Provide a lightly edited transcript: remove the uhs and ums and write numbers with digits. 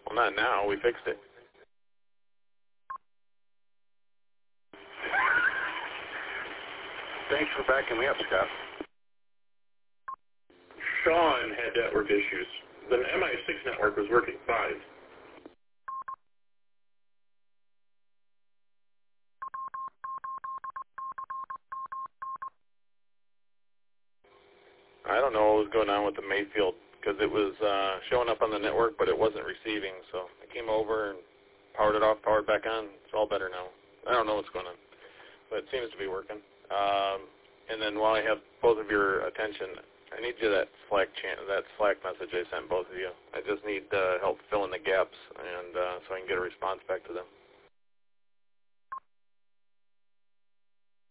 Well, not now. We fixed it. Thanks for backing me up, Scott. Sean had network issues. The MI6 network was working fine. I don't know what was going on with the Mayfield because it was showing up on the network, but it wasn't receiving. So I came over and powered it off, powered back on. It's all better now. I don't know what's going on, but it seems to be working. And then while I have both of your attention, I need you that Slack message I sent both of you. I just need help fill in the gaps, and so I can get a response back to them.